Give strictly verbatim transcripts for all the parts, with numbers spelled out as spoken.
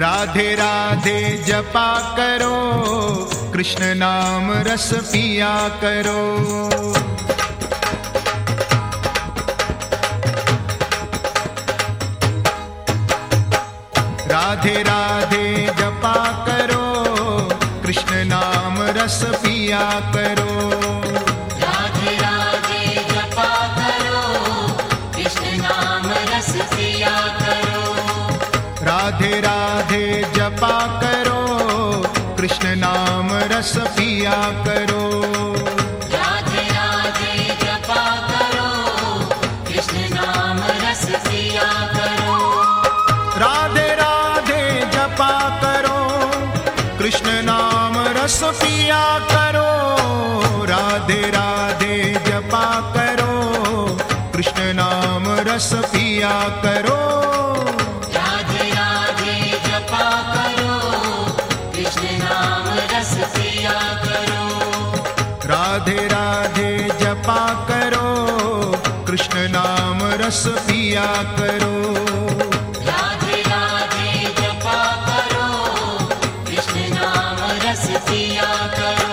राधे राधे जपा करो, कृष्ण नाम रस पिया करो। राधे राधे जपा करो, कृष्ण नाम रस पिया करो। राधे राधे जपा करो, कृष्ण नाम रस पिया करो। राधे राधे जपा करो, कृष्ण नाम रस पिया करो। राधे राधे जपा करो, कृष्ण नाम रस पिया करो। राधे राधे जपा करो, कृष्ण नाम रस पिया करो। राधे राधे जपा करो, कृष्ण नाम रस पिया करो। राधे राधे जपा करो, कृष्ण नाम रस पिया करो। राधे राधे जपा करो, कृष्ण नाम रस पिया करो। राधे राधे जपा करो, कृष्ण नाम रस पिया करो।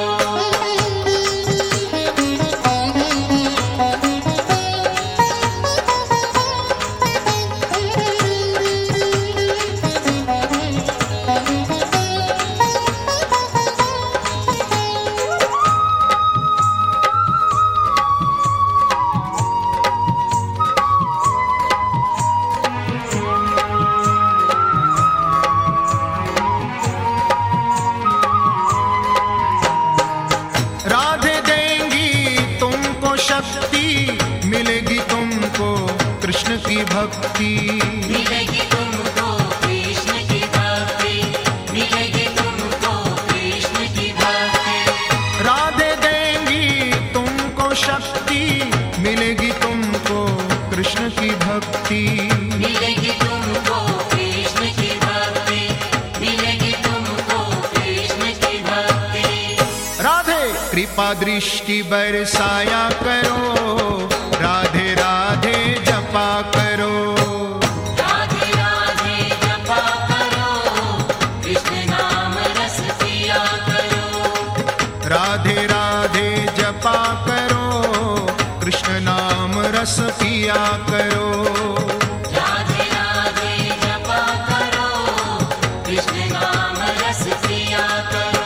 राधे देंगी तुमको शक्ति, मिलेगी तुमको कृष्ण की भक्ति। मिलेगी तुमको कृष्ण की भक्ति, मिलेगी तुमको कृष्ण की भक्ति। राधे देंगी तुमको शक्ति, मिलेगी तुमको कृष्ण की भक्ति। मिलेगी तुमको कृष्ण की भक्ति, मिलेगी तुमको कृष्ण की भक्ति। राधे कृपा दृष्टि बरसाया करो, राधे राधे जपा करो। राधे राधे जपा करो, कृष्ण नाम रस पिया करो। राधे राधे जपा करो, कृष्ण नाम रस पिया करो। राधे राधे जपा करो, कृष्ण नाम रस पिया करो।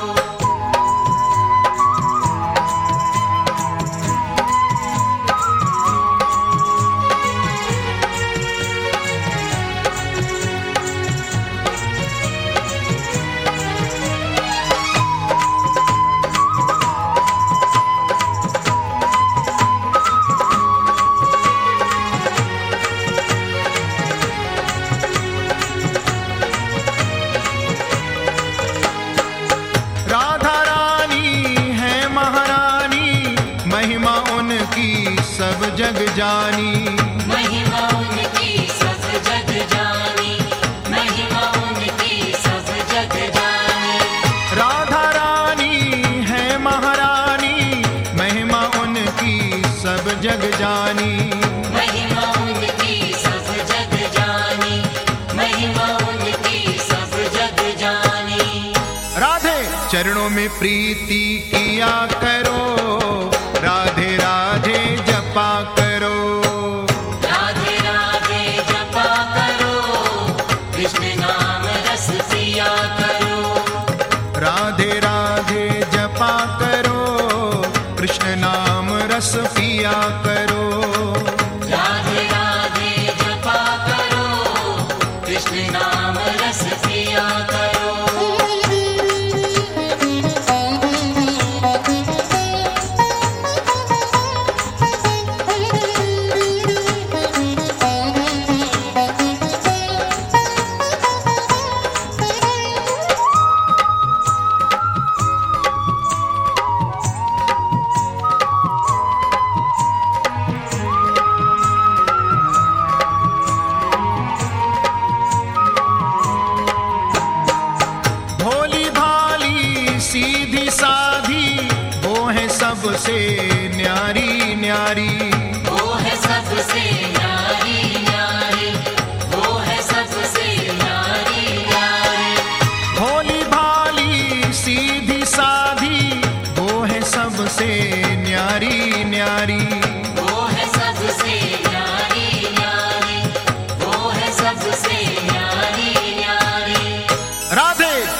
राधा रानी है महारानी, महिमा उनकी सब जग जानी। महिमा उनकी सब जग जानी, महिमा उनकी सब जग जानी। राधा रानी है महारानी, महिमा उनकी सब जग जानी। महिमा उनकी सब जग जानी, महिमा उनकी सब जग जानी। राधे चरणों में प्रीति किया करो, राधे राधे जपा करो। राधे राधे जपा करो, कृष्ण नाम रस पिया करो। राधे राधे जपा करो, कृष्ण नाम रस पिया करो। राधे राधे जपा करो, कृष्ण नाम रस पिया करो।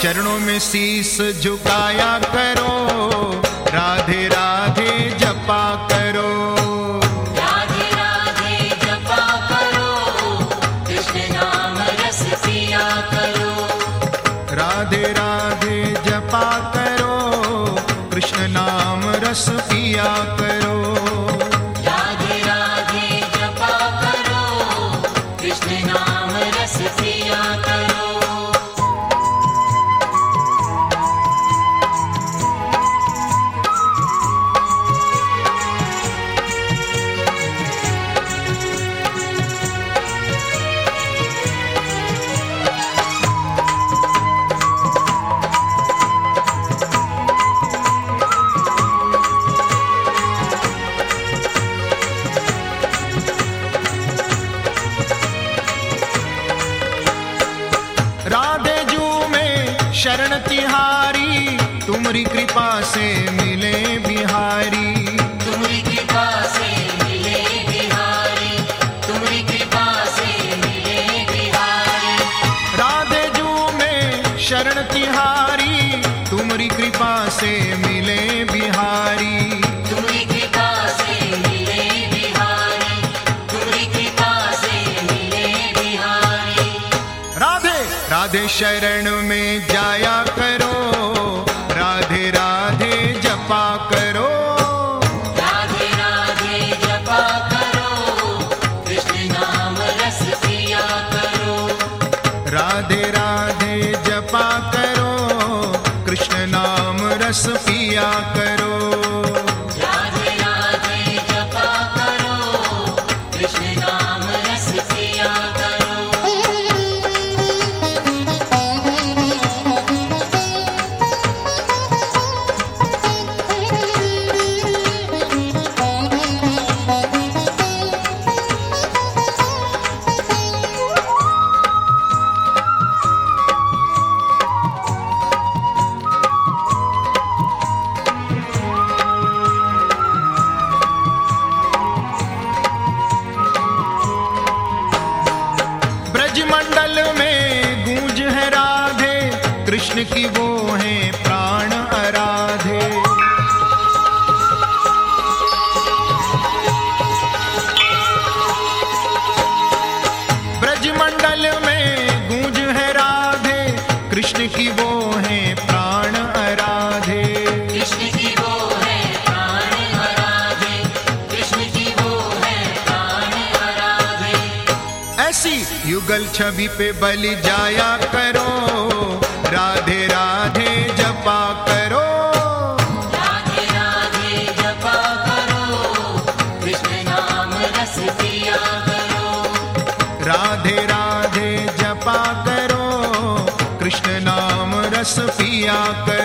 चरणों में शीस झुकाया करो, राधे राधे जपा करो। राधे राधे जपा करो, कृष्ण नाम रस पिया करो। राधे राधे जपा करो, कृष्ण नाम रस पिया करो। राधे राधे जपा करो, कृष्ण नाम रस पिया करो। राधे जू में शरण तिहारी, तुम्हारी कृपा से मिले बिहारी। तुम्हारी कृपा से मिले बिहारी, तुम्हारी कृपा से मिले बिहारी। राधे जू में शरण तिहारी, तुम्हारी कृपा से मिले बिहारी। तुम्हारी कृपा से मिले बिहारी, तुम्हारी कृपा से मिले बिहारी। राधे राधे शरण में जाया करो, राधे राधे जपा करो। राधे राधे जपा करो, कृष्ण नाम रस पिया करो। राधे राधे जपा करो, कृष्ण नाम रस पिया करो। राधे राधे जपा करो, कृष्ण नाम रस पिया करो। ब्रजमंडल में गूंज है राधे, कृष्ण की वो है प्राण आराधे। ब्रजमंडल में गूंज है राधे, कृष्ण की वो है प्राण आराधे। कृष्ण की वो है प्राण आराधे, कृष्ण की वो है प्राण आराधे। ऐसी युगल छवि पे बलि जाया करो, राधे राधे जपा करो। राधे राधे जपा करो, कृष्ण नाम रस पिया करो। राधे राधे जपा करो, कृष्ण नाम रस पिया करो।